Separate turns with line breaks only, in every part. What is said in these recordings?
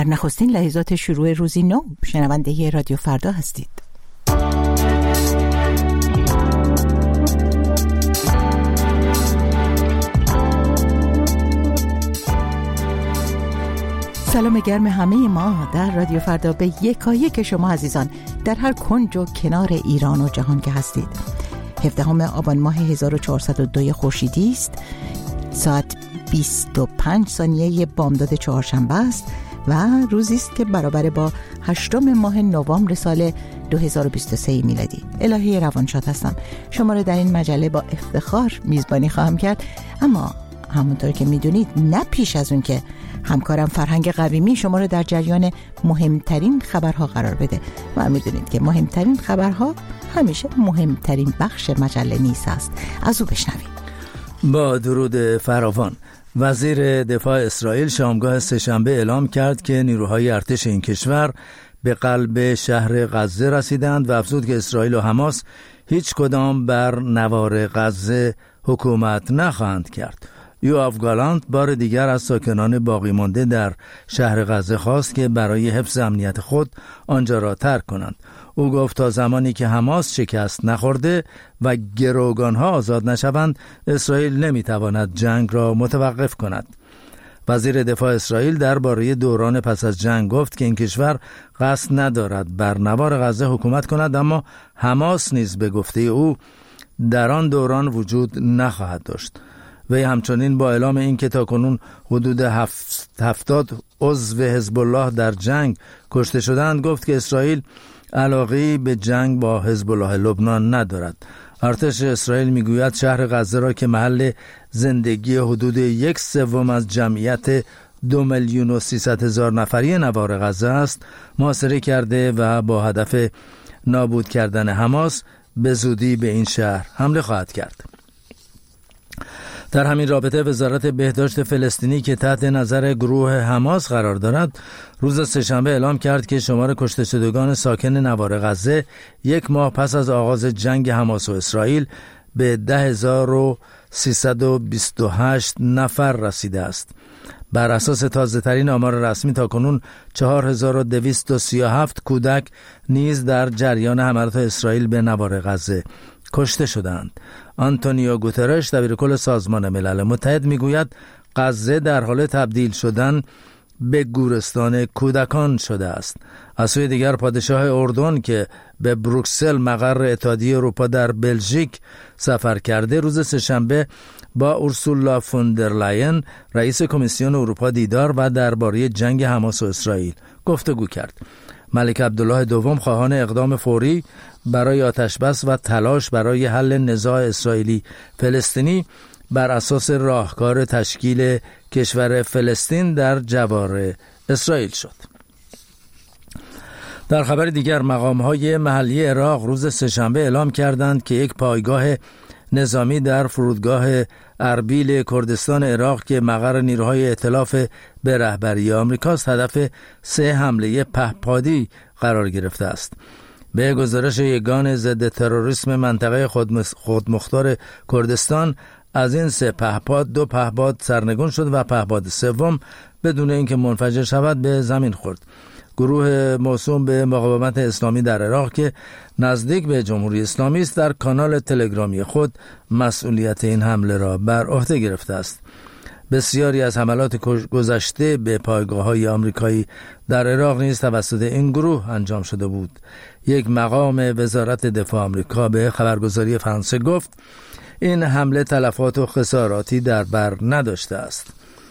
در نخستین لحظات شروع روزی نو شنونده رادیو فردا هستید. سلام گرم همه ما در رادیو فردا به یکایک شما عزیزان در هر کنج و کنار ایران و جهان که هستید. 17 آبان ماه 1402 خورشیدی است. ساعت 25 ثانیه بامداد چهارشنبه است و روزی است که برابر با 8 ماه نوامبر سال 2023 میلادی. الهی روانشاد هستم. شما را در این مجله با افتخار میزبانی خواهم کرد، اما همونطور که میدونید نه پیش از اون که همکارم فرهنگ قویمی شما رو در جریان مهمترین خبرها قرار بده و میدونید که مهمترین خبرها همیشه مهمترین بخش مجله نیست است. از او بشنوید.
با درود فراوان، وزیر دفاع اسرائیل شامگاه سه‌شنبه اعلام کرد که نیروهای ارتش این کشور به قلب شهر غزه رسیدند و افزود که اسرائیل و حماس هیچ کدام بر نوار غزه حکومت نخواهند کرد. یوآف گالانت بار دیگر از ساکنان باقی مانده در شهر غزه خواست که برای حفظ امنیت خود آنجا را ترک کنند. او گفت تا زمانی که حماس شکست نخورده و گروگانها آزاد نشوند، اسرائیل نمیتواند جنگ را متوقف کند. وزیر دفاع اسرائیل درباره دوران پس از جنگ گفت که این کشور قصد ندارد بر نوار غزه حکومت کند، اما حماس نیز به گفته او در آن دوران وجود نخواهد داشت. وی همچنین با اعلام این که تاکنون حدود 70 عضو حزب الله در جنگ کشته شدند گفت که اسرائیل علاقه‌ای به جنگ با حزب الله لبنان ندارد. ارتش اسرائیل میگوید شهر غزه را که محل زندگی حدود 1/3 از جمعیت 2,300,000 نفری نوار غزه است محاصره کرده و با هدف نابود کردن حماس به زودی به این شهر حمله خواهد کرد. در همین رابطه وزارت بهداشت فلسطینی که تحت نظر گروه حماس قرار دارد روز سه‌شنبه اعلام کرد که شمار کشته شدگان ساکن نوار غزه یک ماه پس از آغاز جنگ حماس و اسرائیل به 10,328 نفر رسیده است. بر اساس تازه ترین آمار رسمی تاکنون 4,237 کودک نیز در جریان حملات اسرائیل به نوار غزه کشته شدند. آنتونیو گوترش دبیرکل سازمان ملل متحد میگوید غزه در حال تبدیل شدن به گورستان کودکان شده است. از سوی دیگر پادشاه اردن که به بروکسل مقر اتحادیه اروپا در بلژیک سفر کرده روز سه‌شنبه با اورسولا فوندرلاین رئیس کمیسیون اروپا دیدار و درباره جنگ حماس و اسرائیل گفتگو کرد. ملک عبدالله دوم خواهان اقدام فوری برای آتشبس و تلاش برای حل نزاع اسرائیلی فلسطینی بر اساس راهکار تشکیل کشور فلسطین در جوار اسرائیل شد. در خبر دیگر مقام‌های محلی عراق روز سه‌شنبه اعلام کردند که یک پایگاه نظامی در فرودگاه اربیل کردستان عراق که مقر نیروهای ائتلاف به رهبری آمریکاست هدف 3 حمله پهپادی قرار گرفته است. به گزارش یگان ضد تروریسم منطقه خودمختار کردستان از این 3 پهپاد 2 پهپاد سرنگون شد و پهپاد 3 بدون اینکه منفجر شود به زمین خورد. گروه موسوم به مقاومت اسلامی در عراق که نزدیک به جمهوری اسلامی است در کانال تلگرامی خود مسئولیت این حمله را بر عهده گرفته است. بسیاری از حملات گذشته به پایگاه‌های آمریکایی در عراق نیز توسط این گروه انجام شده بود. یک مقام وزارت دفاع آمریکا به خبرگزاری فرانسه گفت این حمله تلفات و خساراتی در بر نداشته است.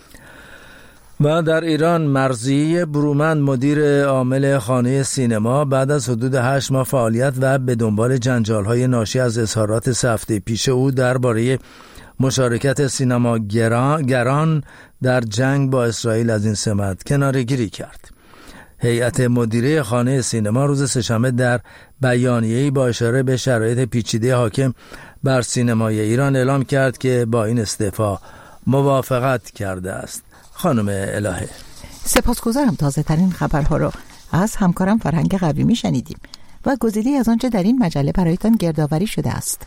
و در ایران مرضیه برومند مدیر عامل خانه سینما بعد از حدود 8 ماه فعالیت و به دنبال جنجال‌های ناشی از اظهارات 3 هفته پیش او درباره مشارکت سینماگران در جنگ با اسرائیل از این سمت کناره‌گیری کرد. هیئت مدیره خانه سینما روز سه‌شنبه در بیانیه‌ای با اشاره به شرایط پیچیده حاکم بر سینمای ایران اعلام کرد که با این استعفا موافقت کرده است. خانم الهه،
سپاسگزارم. تازه ترین خبرها رو از همکارم فرهنگ قویمی شنیدیم و گزیده‌ای از آنچه در این مجله برایتان گردآوری شده است.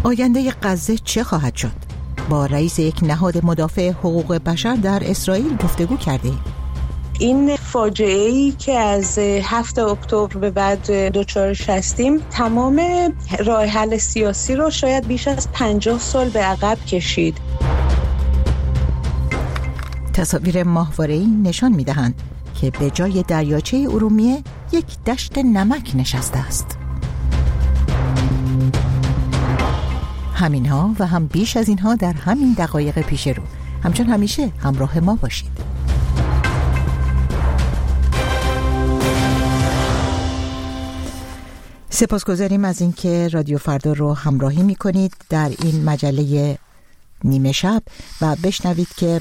آینده غزه چه خواهد شد؟ با رئیس یک نهاد مدافع حقوق بشر در اسرائیل گفتگو کردیم.
این فاجعه‌ای که از 7 اکتبر به بعد دچارش هستیم تمام راه حل سیاسی رو شاید بیش از 50 سال به عقب کشید.
تصاویر ماهواره‌ای نشان می‌دهند که به جای دریاچه ارومیه یک دشت نمک نشسته است. همینها و هم بیش از اینها در همین دقایق پیش رو. همچون همیشه همراه ما باشید. سپاسگزاریم از اینکه رادیو فردا رو همراهی می‌کنید در این مجله نیمه شب و بشنوید که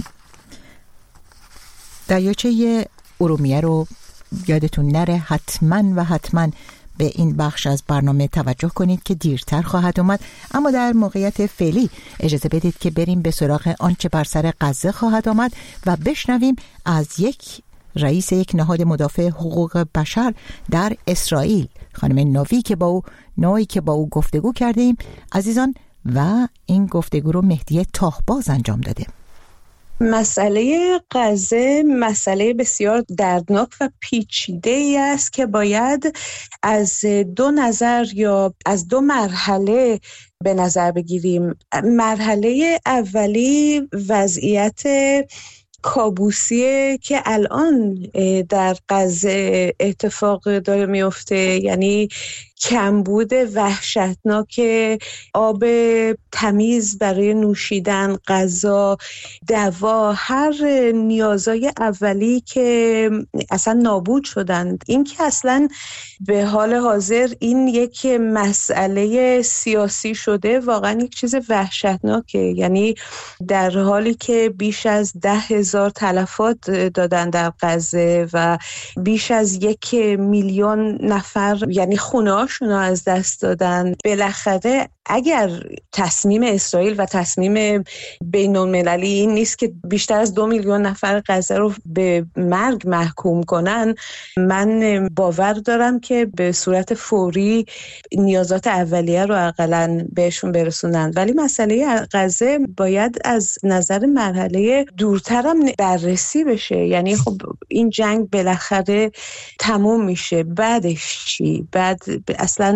دریاچه ارومیه رو یادتون نره حتما به این بخش از برنامه توجه کنید که دیرتر خواهد اومد. اما در موقعیت فعلی اجازه بدید که بریم به سراغ آنچه بر سر غزه خواهد آمد و بشنویم از رئیس یک نهاد مدافع حقوق بشر در اسرائیل، خانم نوی که با او گفتگو کردیم عزیزان، و این گفتگو رو مهدی تاهباز انجام داده.
مسئله غزه مسئله بسیار دردناک و پیچیده‌ای است که باید از دو نظر یا از دو مرحله به نظر بگیریم. مرحله اولی وضعیت کابوسیه که الان در غزه اتفاق داره میفته، یعنی کمبود وحشتناک آب تمیز برای نوشیدن، غذا، دوا، هر نیازهای اولی که اصلا نابود شدند. این که اصلا به حال حاضر این یک مسئله سیاسی شده واقعا یک چیز وحشتناکه. یعنی در حالی که بیش از 10,000 تلفات دادن در غزه و بیش از 1,000,000 نفر یعنی خونه‌هاشون از دست دادن، بالاخره اگر تصمیم اسرائیل و تصمیم بین‌المللی این نیست که بیشتر از 2,000,000 نفر غزه رو به مرگ محکوم کنن، من باور دارم که به صورت فوری نیازات اولیه رو حداقل بهشون برسونن. ولی مسئله غزه باید از نظر مرحله دورتر هم بررسی بشه. یعنی خب این جنگ بالاخره تموم میشه، بعدش چی؟ بعد اصلا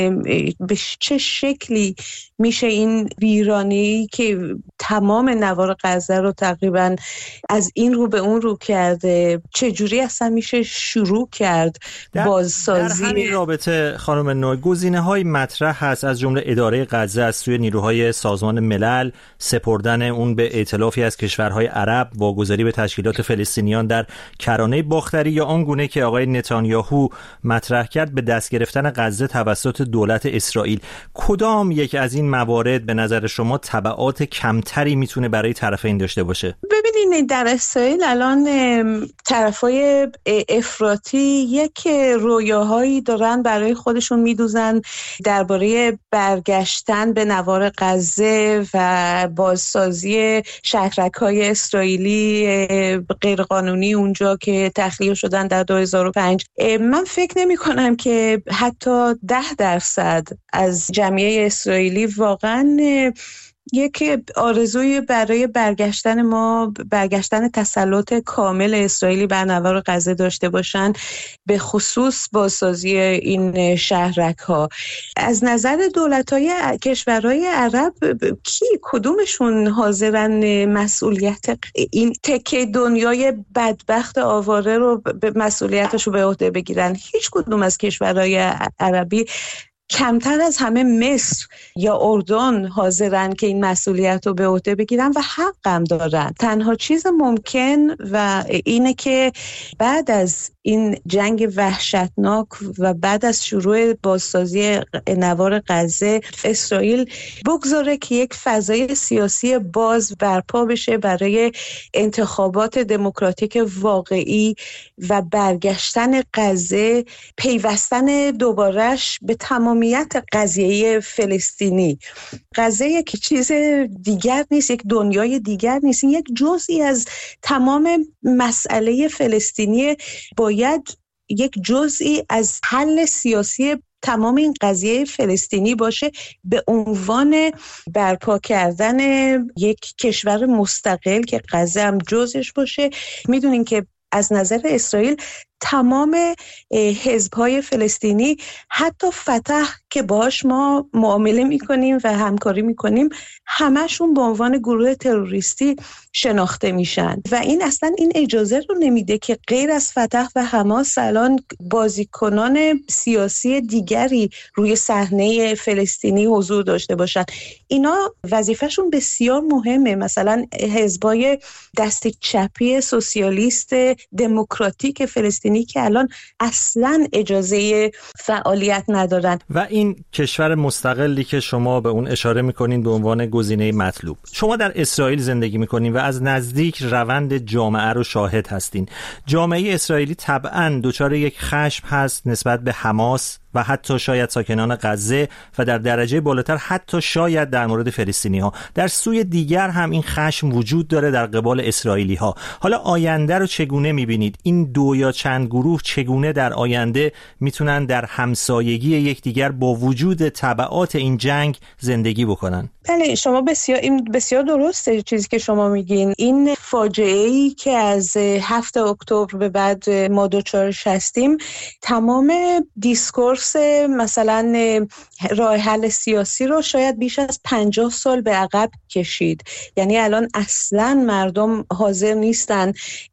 به چه شکلی میشه این ویرانی که تمام نوار غزه رو تقریبا از این رو به اون رو کرده، چجوری اصلا میشه شروع کرد بازسازی؟
در همین رابطه خانم نوی گزینه‌های مطرح هست، از جمله اداره غزه از سوی نیروهای سازمان ملل، سپردن اون به ائتلافی از کشورهای عرب، واگذاری به تشکیلات فلسطینیان در کرانه باختری، یا آن گونه که آقای نتانیاهو مطرح کرد به دست گرفتن غزه توسط دولت اسرائیل. کدام یک از این موارد به نظر شما تبعات کمتری میتونه برای طرفین داشته باشه؟
ببینید در اسرائیل الان طرفای افراطی یک رویاهایی دارن برای خودشون میدوزن درباره برگشتن به نوار غزه و بازسازی شهرک‌های اسرائیلی غیرقانونی اونجا که تخلیه شدن در 2005. من فکر نمی کنم که حتی 10% از جمعیت اسرائیلی واقعا یک آرزوی برای برگشتن تسلط کامل اسرائیلی بر نوار غزه داشته باشن، به خصوص بازسازی این شهرک ها. از نظر دولت‌های کشورهای عرب کدومشون حاضرن مسئولیت این تکه دنیای بدبخت آواره رو به مسئولیتش رو به عهده بگیرن؟ هیچ کدوم از کشورهای عربی کمتر از همه مصر یا اردن حاضرن که این مسئولیت رو به عهده بگیرن و حق هم دارن. تنها چیز ممکن و اینه که بعد از این جنگ وحشتناک و بعد از شروع بازسازی نوار غزه، اسرائیل بگذاره که یک فضای سیاسی باز برپا بشه برای انتخابات دموکراتیک واقعی و برگشتن غزه، پیوستن دوبارش به تمامیت قضیه فلسطینی. غزه یک چیز دیگر نیست، یک دنیای دیگر نیست، این یک جزئی از تمام مسئله فلسطینی. باید یک جزئی از حل سیاسی تمام این قضیه فلسطینی باشه به عنوان برپا کردن یک کشور مستقل که غزه هم جزش باشه. میدونین که از نظر اسرائیل تمام حزب‌های فلسطینی، حتی فتح که باهاش ما معامله میکنیم و همکاری میکنیم، همشون به عنوان گروه تروریستی شناخته میشن و این اصلا این اجازه رو نمیده که غیر از فتح و حماس الان بازیکنان سیاسی دیگری روی صحنه فلسطینی حضور داشته باشن. اینا وظیفهشون بسیار مهمه. مثلا حزب‌های دست چپی سوسیالیست دموکراتیک فلسطینی که الان اصلا اجازه فعالیت ندارن.
و این کشور مستقلی که شما به اون اشاره میکنین به عنوان گزینه مطلوب، شما در اسرائیل زندگی میکنین و از نزدیک روند جامعه رو شاهد هستین. جامعه اسرائیلی طبعاً دچار یک خشم هست نسبت به حماس و حتی شاید ساکنان غزه و در درجه بالاتر حتی شاید در مورد فلسطینی ها. در سوی دیگر هم این خشم وجود داره در قبال اسرائیلی ها. حالا آینده رو چگونه میبینید؟ این دو یا چند گروه چگونه در آینده میتونن در همسایگی یکدیگر با وجود تبعات این جنگ زندگی بکنن؟
بله، شما بسیار درسته چیزی که شما میگین. این فاجعه‌ای که از 7 اکتبر به بعد ما دچارش هستیم، تمام دیسکورس مثلا راه حل سیاسی رو شاید بیش از 50 سال به عقب کشید. یعنی الان اصلا مردم حاضر نیستن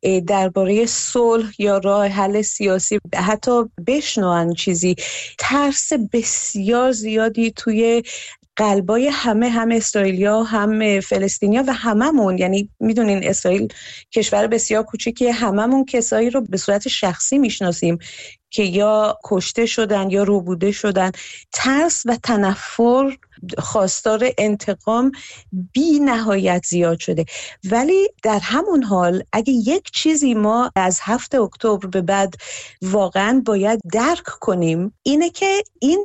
درباره صلح یا راه حل سیاسی حتی بشنون چیزی. ترس بسیار زیادی توی قلبای هم اسرائیلیا هم فلسطینیا و هممون. یعنی میدونین اسرائیل کشور بسیار کوچیکیه، هممون کسایی رو به صورت شخصی میشناسیم که یا کشته شدن یا ربوده شدن. ترس و تنفر، خواستار انتقام بی نهایت زیاد شده. ولی در همون حال اگه یک چیزی ما از 7 اکتبر به بعد واقعا باید درک کنیم اینه که این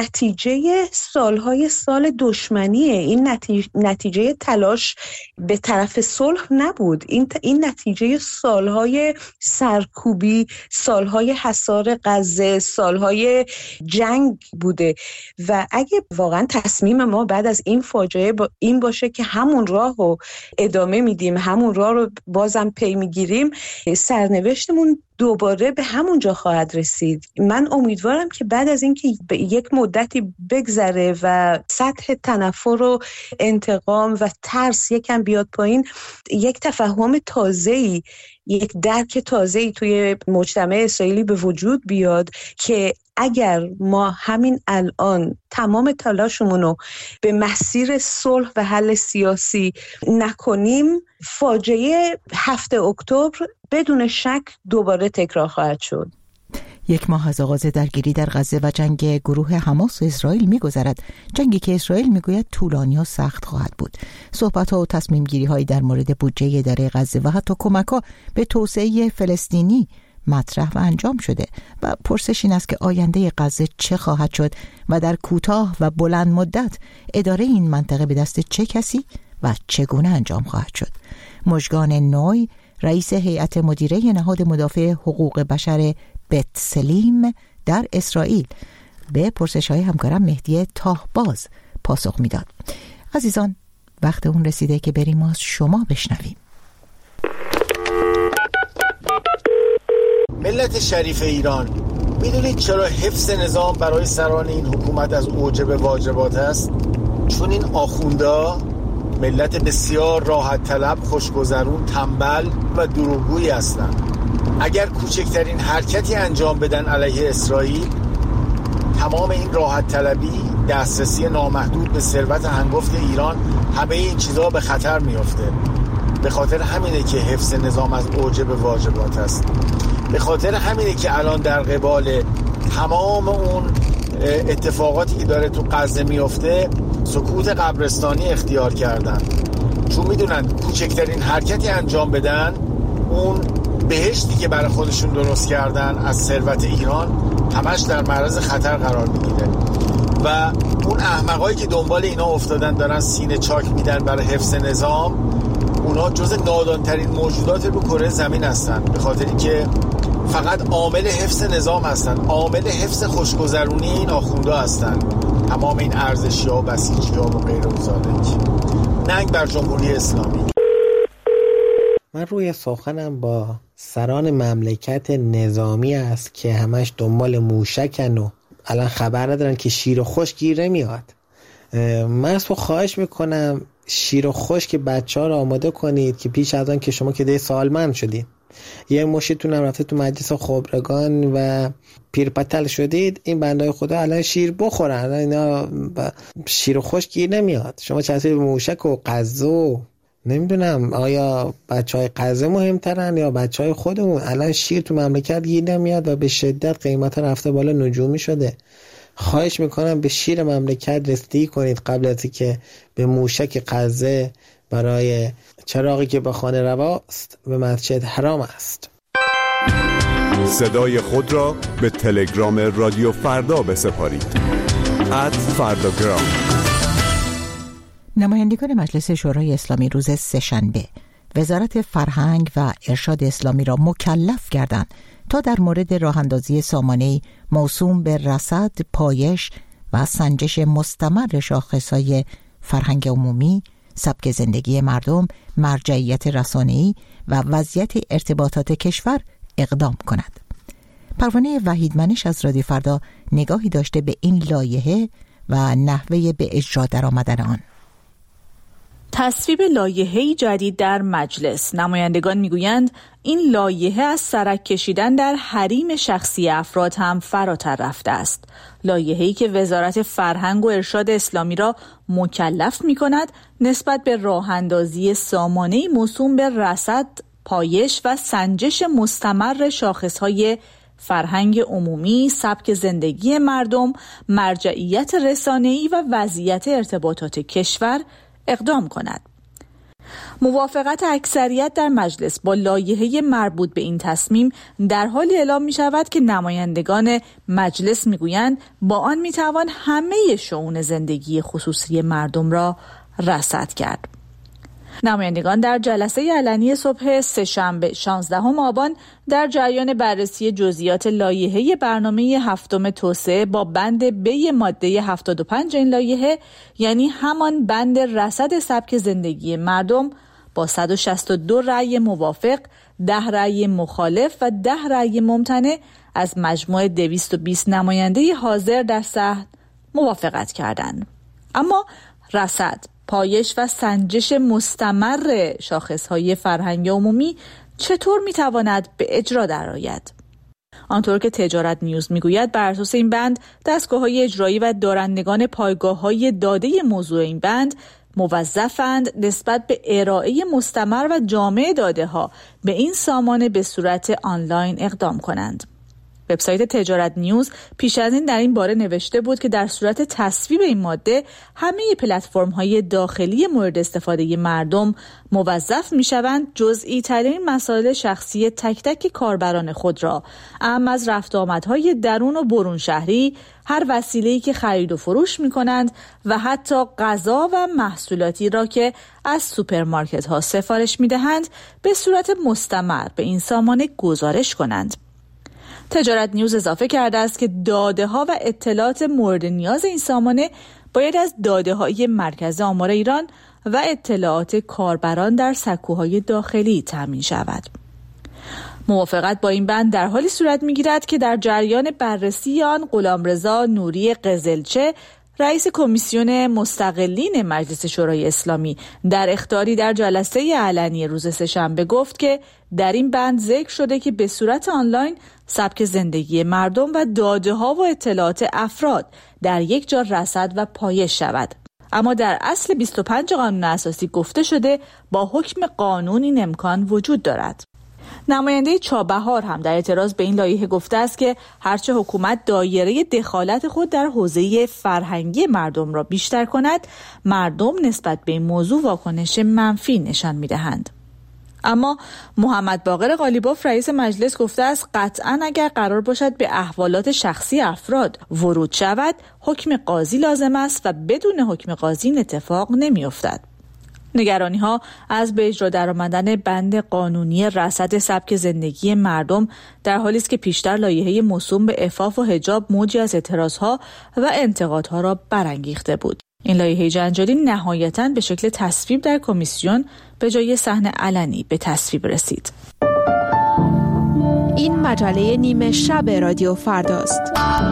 نتیجه سالهای سال دشمنیه. این نتیجه تلاش به طرف صلح نبود. این نتیجه سالهای سرکوبی، سالهای حصار غزه، سالهای جنگ بوده. و اگه واقعا تصمیم ما بعد از این فاجعه این باشه که همون راه رو ادامه میدیم، همون راه رو بازم پی میگیریم، سرنوشتمون دوباره به همون جا خواهد رسید. من امیدوارم که بعد از اینکه یک مدتی بگذره و سطح تنفر و انتقام و ترس یکم بیاد پایین، یک تفهم تازه‌ای، یک درک تازه‌ای توی مجتمع اسرائیلی به وجود بیاد که اگر ما همین الان تمام تلاشمون رو به مسیر صلح و حل سیاسی نکنیم، فاجعه 7 اکتبر بدون شک دوباره تکرار خواهد شد.
یک ماه از آغاز درگیری در غزه و جنگ گروه حماس و اسرائیل می‌گذرد. جنگی که اسرائیل میگوید طولانی و سخت خواهد بود. صحبت‌ها و تصمیم‌گیری‌هایی در مورد بودجه اداره غزه و حتی کمک‌ها به توسعه فلسطینی مطرح و انجام شده و پرسش این است که آینده غزه چه خواهد شد و در کوتاه و بلند مدت اداره این منطقه به دست چه کسی و چگونه انجام خواهد شد. مژگان نوی، رئیس هیئت مدیره نهاد مدافع حقوق بشر بتسلیم در اسرائیل، به پرسش‌های همکارم مهدی تاهباز پاسخ میداد. عزیزان، وقت اون رسیده که بریم از شما بشنویم.
ملت شریف ایران، میدونید چرا حفظ نظام برای سران این حکومت از اوجب واجبات است؟ چون این آخوندا ملت بسیار راحت طلب، خوشگذرون، تنبل و دروغگویی هستند. اگر کوچکترین حرکتی انجام بدن علیه اسرائیل، تمام این راحت طلبی، دسترسی نامحدود به ثروت هنگفت ایران، همه این چیزها به خطر میفته. به خاطر همینه که حفظ نظام از اوجب واجبات است. به خاطر همینه که الان در قبال تمام اون اتفاقاتی که داره تو غزه میفته سکوت قبرستانی اختیار کردن، چون میدونن کوچکترین حرکتی انجام بدن، اون بهشتی که برای خودشون درست کردن از ثروت ایران همش در معرض خطر قرار میگیره. و اون احمقایی که دنبال اینا افتادن دارن سینه چاک میدن برای حفظ نظام، اونا جز نادانترین موجودات رو کره زمین هستن، به خاطری که فقط عامل حفظ نظام هستن، عامل حفظ خوشگذرونی این آخوندا هستن. تمام این ارزشی‌ها و بسیجی‌ها و غیر و ذالک. ننگ بر جمهوری اسلامی.
من روی سخنم با سران مملکت نظامی است که همش دنبال موشکن و الان خبر ندارن که شیر و خشک گیر نمیاد. من از تو خواهش میکنم شیر و خشک بچه ها رو آماده کنید که پیش از آن که شما که سالمند شدید، یه مشتتون هم رفته تو مجلس خبرگان و پیرپتل شدید، این بندای خدا الان شیر بخورن، اینا شیر و خشک گیر نمیاد. شما چطوری موشک و قزو نمیدونم آیا بچهای قزه مهمترن یا بچهای خودمون؟ الان شیر تو مملکت گیر نمیاد و به شدت قیمت رفته بالا، نجومی شده. خواهش میکنم به شیر مملکت رسیدگی کنید قبل از اینکه به موشک قزه برای چراغی که به خانه رواست به مسجد حرام است.
صدای خود را به تلگرام رادیو فردا بسپارید. @فرداگرام.
نمایندگان مجلس شورای اسلامی روز سه‌شنبه وزارت فرهنگ و ارشاد اسلامی را مکلف کردند تا در مورد راه‌اندازی سامانه‌ای موسوم به رصد، پایش و سنجش مستمر شاخص‌های فرهنگ عمومی، سبک زندگی مردم، مرجعیت رسانه‌ای و وضعیت ارتباطات کشور اقدام کند. پروانه وحیدمنش از رادیو فردا نگاهی داشته به این لایحه و نحوه به اجرا درآمدن آن.
تصویب لایحه‌ای جدید در مجلس. نمایندگان میگویند این لایحه از سرک کشیدن در حریم شخصی افراد هم فراتر رفته است. لایحه‌ای که وزارت فرهنگ و ارشاد اسلامی را مکلف می‌کند نسبت به راه‌اندازی سامانه‌ای موسوم به رصد، پایش و سنجش مستمر شاخص‌های فرهنگ عمومی، سبک زندگی مردم، مرجعیت رسانه‌ای و وضعیت ارتباطات کشور اقدام کند. موافقت اکثریت در مجلس با لایحه مربوط به این تصمیم در حالی اعلام می شود که نمایندگان مجلس می گویند با آن می توان همه شئون زندگی خصوصی مردم را رصد کرد. نمایندگان در جلسه علنی صبح سه‌شنبه 16 آبان در جریان بررسی جزئیات لایحه برنامه هفتم توسعه با بند ب ماده 75 این لایحه، یعنی همان بند رصد سبک زندگی مردم، با 162 رأی موافق، 10 رأی مخالف و 10 رأی ممتنع از مجموع 220 نماینده حاضر در صحن موافقت کردند. اما رصد، پایش و سنجش مستمر شاخصهای فرهنگ عمومی چطور میتواند به اجرا درآید؟ آنطور که تجارت نیوز میگوید بر اساس این بند دستگاه‌های اجرایی و دارندگان پایگاه‌های داده موضوع این بند موظفند نسبت به ارائه مستمر و جامع داده‌ها به این سامانه به صورت آنلاین اقدام کنند. وبسایت تجارت نیوز پیش از این در این باره نوشته بود که در صورت تصویب این ماده همه پلتفرم‌های داخلی مورد استفاده مردم موظف می‌شوند جزئی ترین مسائل شخصی تک تک کاربران خود را، اعم از رفت آمدهای درون و برون شهری، هر وسیله‌ای که خرید و فروش می‌کنند و حتی غذا و محصولاتی را که از سوپرمارکت‌ها سفارش می‌دهند به صورت مستمر به این سامانه گزارش کنند. تجارت نیوز اضافه کرده است که داده‌ها و اطلاعات مورد نیاز این سامانه باید از داده‌های مرکز آمار ایران و اطلاعات کاربران در سکوهای داخلی تامین شود. موافقت با این بند در حالی صورت می‌گیرد که در جریان بررسی آن غلامرضا نوری قزلچه، رئیس کمیسیون مستقلین مجلس شورای اسلامی، در اخطاری در جلسه علنی روز سه‌شنبه گفت که در این بند ذکر شده که به صورت آنلاین سبک زندگی مردم و داده‌ها و اطلاعات افراد در یک جا رصد و پایش شود. اما در اصل 25 قانون اساسی گفته شده با حکم قانون این امکان وجود دارد. نماینده چابهار هم در اعتراض به این لایحه گفته است که هرچه حکومت دایره دخالت خود در حوزه فرهنگی مردم را بیشتر کند، مردم نسبت به این موضوع واکنش منفی نشان می‌دهند. اما محمد باقر قالیباف رئیس مجلس گفته است قطعاً اگر قرار باشد به احوالات شخصی افراد ورود شود، حکم قاضی لازم است و بدون حکم قاضی این اتفاق نمی‌افتد. نگرانی‌ها از به اجرا درآمدن بند قانونی رصد سبک زندگی مردم در حالی است که پیشتر لایحه موسوم به عفاف و حجاب موجی از اعتراضها و انتقادها را برانگیخته بود. این لایحه جنجالی نهایتاً به شکل تصویب در کمیسیون به جای صحن علنی به تصویب رسید.
این مجله نیمه شب رادیو فرداست.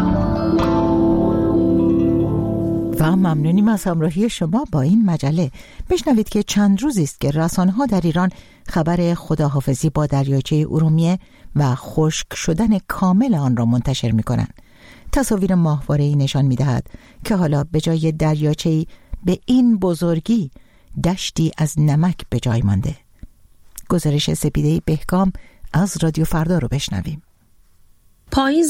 و ممنونیم از همراهی شما با این مجله. بشنوید که چند روزی است که رسانه‌ها در ایران خبر خداحافظی با دریاچه ارومیه و خشک شدن کامل آن را منتشر می‌کنند. تصاویر ماهواره‌ای نشان می‌دهد که حالا به جای دریاچه‌ای به این بزرگی دشتی از نمک به جای مانده. گزارش سپیده بهکام از رادیو فردا رو بشنویم.
پاییز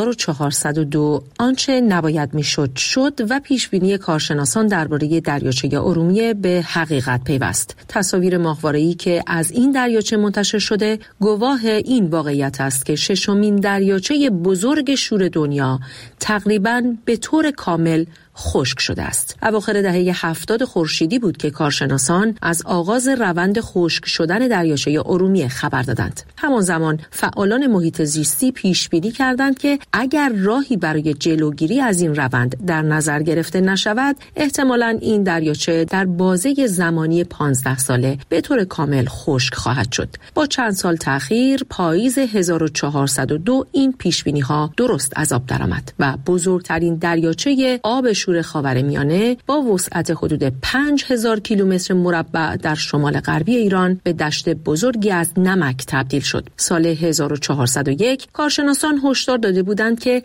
1402 آنچه نباید میشد شد و پیشبینی کارشناسان درباره دریاچه ارومیه به حقیقت پیوست. تصاویر ماهواره‌ای که از این دریاچه منتشر شده گواه این واقعیت است که ششمین دریاچه بزرگ شور دنیا تقریباً به طور کامل خشک شده است. اواخر دهه 70 خورشیدی بود که کارشناسان از آغاز روند خشک شدن دریاچه ارومیه خبر دادند. همان زمان فعالان محیط زیستی پیش بینی کردند که اگر راهی برای جلوگیری از این روند در نظر گرفته نشود، احتمالاً این دریاچه در بازه زمانی 15 ساله به طور کامل خشک خواهد شد. با چند سال تأخیر پاییز 1402 این پیش بینی ها درست از آب درآمد و بزرگترین دریاچه آب شور خاورمیانه با وسعت حدود 5000 کیلومتر مربع در شمال غربی ایران به دشت بزرگی از نمک تبدیل شد. سال 1401 کارشناسان هشدار داده بودند که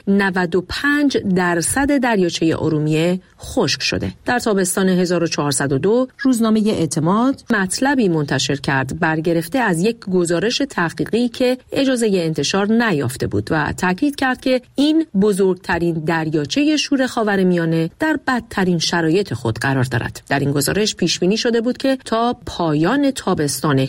95% دریاچه ارومیه خشک شده. در تابستان 1402 روزنامه اعتماد مطلبی منتشر کرد برگرفته از یک گزارش تحقیقی که اجازه انتشار نیافته بود و تاکید کرد که این بزرگترین دریاچه شور خاورمیانه در بدترین شرایط خود قرار دارد. در این گزارش پیش بینی شده بود که تا پایان تابستان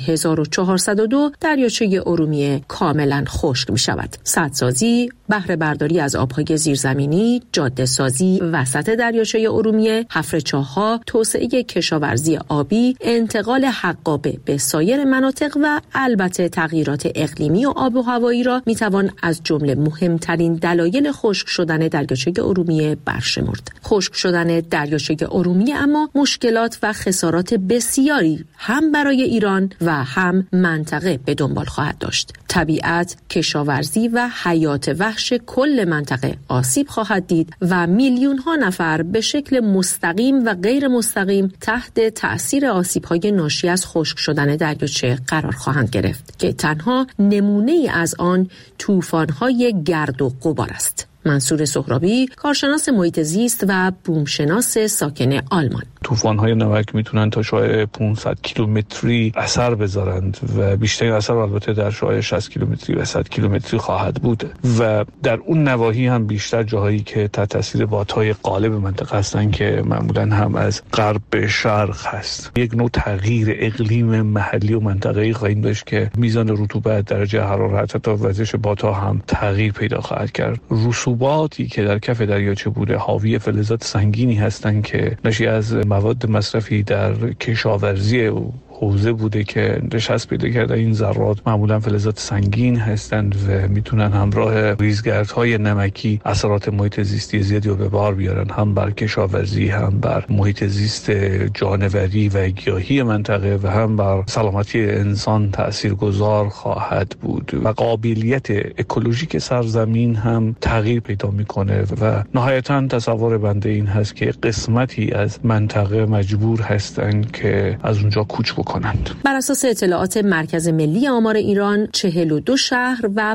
1402 دریاچه ارومیه کاملا خشک می شود. سدسازی، بهره برداری از آبهای زیرزمینی، جاده سازی وسط دریاچه ارومیه، حفر چاه‌ها، توسعه کشاورزی آبی، انتقال حقابه به سایر مناطق و البته تغییرات اقلیمی و آب و هوایی را می توان از جمله مهمترین دلایل خشک شدن دریاچه ارومیه برشمرد. خشک شدن دریاچه ارومیه اما مشکلات و خسارات بسیاری هم برای ایران و هم منطقه به دنبال خواهد داشت. طبیعت، کشاورزی و حیات وحش کل منطقه آسیب خواهد دید و میلیون ها نفر به شکل مستقیم و غیر مستقیم تحت تأثیر آسیب‌های ناشی از خشک شدن دریاچه قرار خواهند گرفت که تنها نمونه ای از آن طوفان‌های گرد و غبار است. منصور سهرابی، کارشناس محیط زیست و بومشناس ساکن آلمان:
طوفان‌های نمک میتونن تا شعاع 500 کیلومتری اثر بذارند و بیشترین اثر البته در شعاع 60 کیلومتری و 100 کیلومتری خواهد بود و در اون نواحی هم بیشتر جاهایی که تحت تاثیر بادهای غالب منطقه هستن که معمولا هم از غرب به شرق هست. یک نوع تغییر اقلیم محلی و منطقه‌ای خواهیم داشت که میزان رطوبت، درجه حرارت تا وزش بادها هم تغییر پیدا خواهد کرد. رسوباتی که در کف دریاچه بوده حاوی فلزات سنگینی هستند که ناشی از مواد مصرفی در کشاورزی حوزه بوده که نشست پیدا کرده. این ذرات معمولا فلزات سنگین هستند و میتونن همراه ریزگردهای نمکی اثرات محیط زیستی زیادی رو به بار بیارن، هم بر کشاورزی، هم بر محیط زیست جانوری و گیاهی منطقه و هم بر سلامتی انسان تاثیرگذار خواهد بود و قابلیت اکولوژیک سرزمین هم تغییر پیدا میکنه و نهایتا تصور بنده این هست که قسمتی از منطقه مجبور هستند که از اونجا کوچ کنند.
بر اساس اطلاعات مرکز ملی آمار ایران 42 شهر و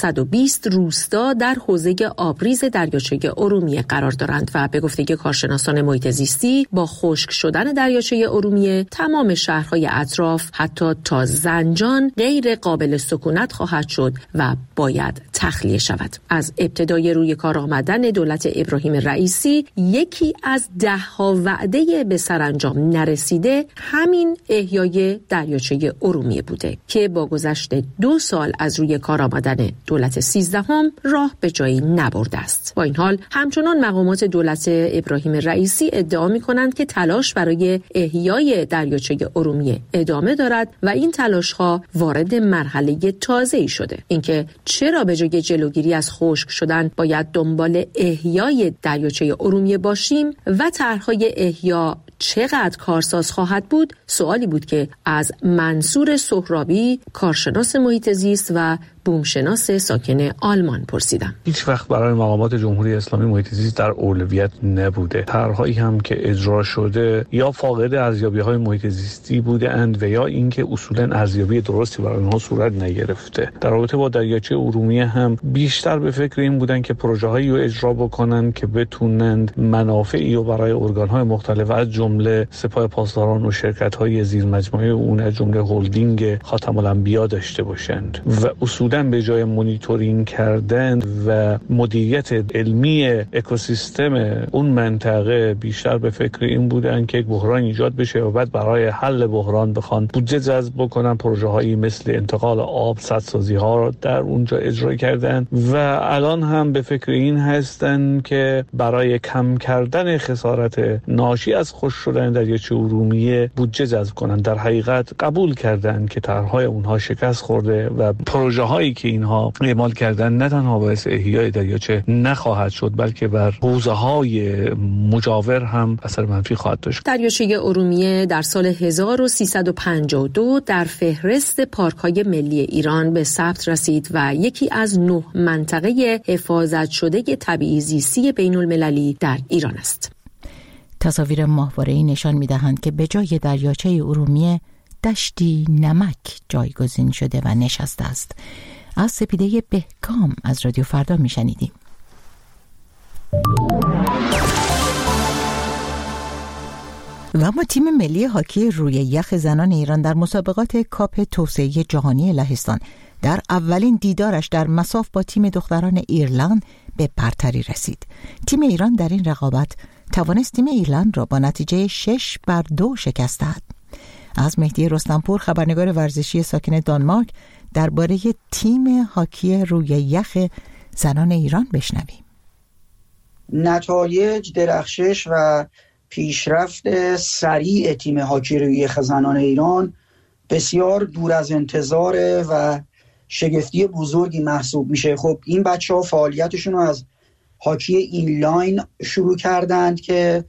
520 روستا در حوزه آبریز دریاچه ارومیه قرار دارند و به گفته کارشناسان محیط زیستی با خشک شدن دریاچه ارومیه تمام شهرهای اطراف حتی تا زنجان غیر قابل سکونت خواهد شد و باید تخلیه شود. از ابتدای روی کار آمدن دولت ابراهیم رئیسی یکی از 10 وعده به سرانجام نرسیده همین احیای احیای دریاچه ارومیه بوده که با گذشت 2 سال از روی کار آمدن دولت 13 راه به جایی نبرده است. با این حال همچنان مقامات دولت ابراهیم رئیسی ادعا می‌کنند که تلاش برای احیای دریاچه ارومیه ادامه دارد و این تلاش‌ها وارد مرحله تازه‌ای شده. اینکه چرا به جای جلوگیری از خشک شدن باید دنبال احیای دریاچه ارومیه باشیم و طرح‌های احیا چقدر کارساز خواهد بود، سوالی بود که از منصور سهرابی، کارشناس محیط زیست و بومشناس ساکن آلمان پرسیدم.
هیچ وقت برای مقامات جمهوری اسلامی محیط زیست در اولویت نبوده. طرح‌هایی هم که اجرا شده یا فاقد ارزیابی‌های محیط زیستی بودند و یا اینکه اصولاً ارزیابی درستی برای اونها صورت نگرفته. در رابطه با دریاچه ارومیه هم بیشتر به فکر این بودن که پروژه‌هایی رو اجرا بکنن که بتونند منافعی رو برای ارگان‌های مختلف از جمله سپاه پاسداران و شرکت‌های زیرمجموعه اون از جمله هلدینگ خاتم الانبیا داشته باشند و اصولاً به جای مانیتورینگ کردن و مدیریت علمی اکوسیستم اون منطقه بیشتر به فکر این بودن که یک بحران ایجاد بشه و بعد برای حل بحران بخوان بودجه جذب بکنن. پروژه‌هایی مثل انتقال آب، سدسازی‌ها رو در اونجا اجرا کردن و الان هم به فکر این هستن که برای کم کردن خسارت ناشی از خشک شدن دریاچه ارومیه بودجه جذب کنن. در حقیقت قبول کردن که طرح‌های اونها شکست خورده و پروژه‌هایی که اینها اعمال کردن نه تنها باعث احیای دریاچه نخواهد شد بلکه بر حوزه‌های مجاور هم اثر منفی خواهد داشت.
دریاچه ارومیه در سال 1352 در فهرست پارک‌های ملی ایران به ثبت رسید و یکی از 9 منطقه حفاظت شده طبیعی زیستی بین‌المللی در ایران است.
تصاویر ماهواره‌ای نشان می‌دهند که به جای دریاچه ارومیه دشتی نمک جایگزین شده و نشسته است. از سپیده بهکام از رادیو فردا میشنیدیم. و اما تیم ملی هاکی روی یخ زنان ایران در مسابقات کاپ توسعه جهانی لهستان در اولین دیدارش در مصاف با تیم دختران ایرلند به برتری رسید. تیم ایران در این رقابت توانست تیم ایرلند را با نتیجه 6-2 شکست دهد. از مهدی رستمپور خبرنگار ورزشی ساکن دانمارک درباره تیم هاکی روی یخ زنان ایران بشنویم.
نتایج درخشش و پیشرفت سریع تیم هاکی روی یخ زنان ایران بسیار دور از انتظار و شگفتی بزرگی محسوب میشه. خب این بچه‌ها فعالیتشون رو از هاکی اینلاین شروع کردند که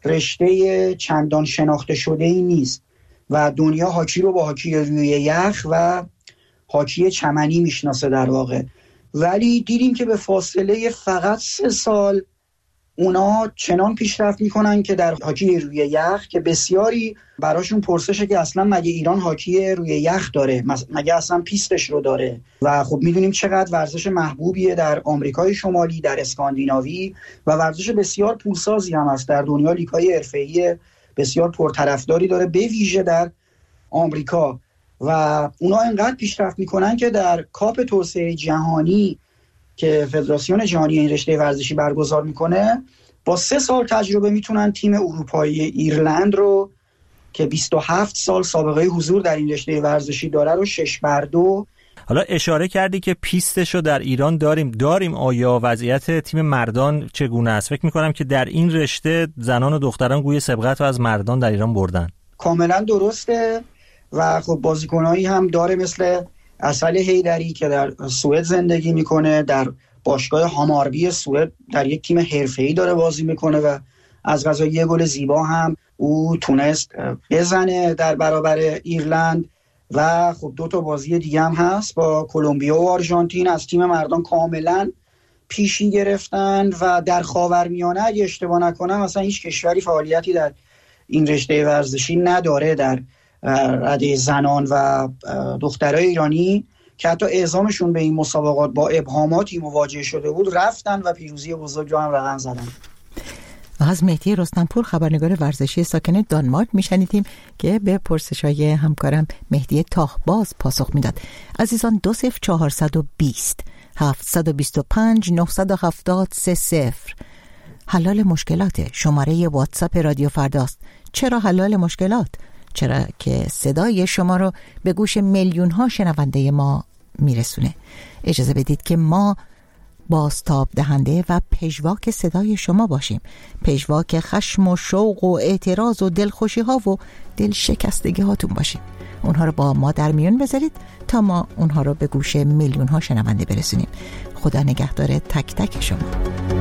رشته چندان شناخته شده‌ای نیست و دنیا هاکی رو با هاکی روی یخ و هاکی چمنی میشناسه در واقع، ولی دیدیم که به فاصله فقط 3 سال اونا چنان پیشرفت میکنن که در هاکی روی یخ که بسیاری براشون پرسشه که اصلا مگه ایران هاکی روی یخ داره، مگه اصلا پیستش رو داره. و خب میدونیم چقدر ورزش محبوبیه در آمریکای شمالی، در اسکاندیناوی و ورزش بسیار پولسازی هم است. در دنیا لیگ‌های حرفه‌ای بسیار پرطرفداری داره، به ویژه در آمریکا. و اونا انقدر پیشرفت میکنن که در کاپ توسعه جهانی که فدراسیون جهانی این رشته ورزشی برگزار میکنه با 3 سال تجربه میتونن تیم اروپایی ایرلند رو که 27 سال سابقه حضور در این رشته ورزشی داره رو 6-2.
حالا اشاره کردی که پیستشو در ایران داریم. آیا وضعیت تیم مردان چگونه است؟ فکر میکنم که در این رشته زنان و دختران گوی سبقت رو از مردان در ایران بردن.
کاملا درسته و خب بازیکنایی هم داره مثل عسل حیدری که در سوئد زندگی میکنه، در باشگاه هاماربی سوئد در یک تیم حرفه‌ای داره بازی میکنه و از قضا یه گل زیبا هم او تونست بزنه در برابر ایرلند. و خب 2 تا بازی دیگه هم هست با کلمبیا و آرژانتین از تیم مردان کاملا پیشی گرفتن. و در خاورمیانه اگه اشتباه نکنم مثلا هیچ کشوری فعالیتی در این رشته ورزشی نداره در رده زنان و دخترای ایرانی که حتی اعزامشون به این مسابقات با ابهاماتی مواجه شده بود رفتن و پیروزی بزرگ رو هم رقم زدن.
و از مهدی رستمپور خبرنگار ورزشی ساکن دانمارک میشنیدیم که به پرسش‌های همکارم مهدی تاهباز پاسخ میداد. عزیزان 20420 725 970 30 حلال مشکلات شماره واتساپ رادیو فرداست. چرا حلال مشکلات؟ چرا که صدای شما رو به گوش میلیون ها شنونده ما میرسونه. اجازه بدید که ما بازتاب دهنده و پژواک صدای شما باشیم، پژواک خشم و شوق و اعتراض و دلخوشی ها و دل شکستگی هاتون باشیم. اونها رو با ما در میون بذارید تا ما اونها رو به گوش میلیون ها شنونده برسونیم. خدا نگهدار تک تک شما.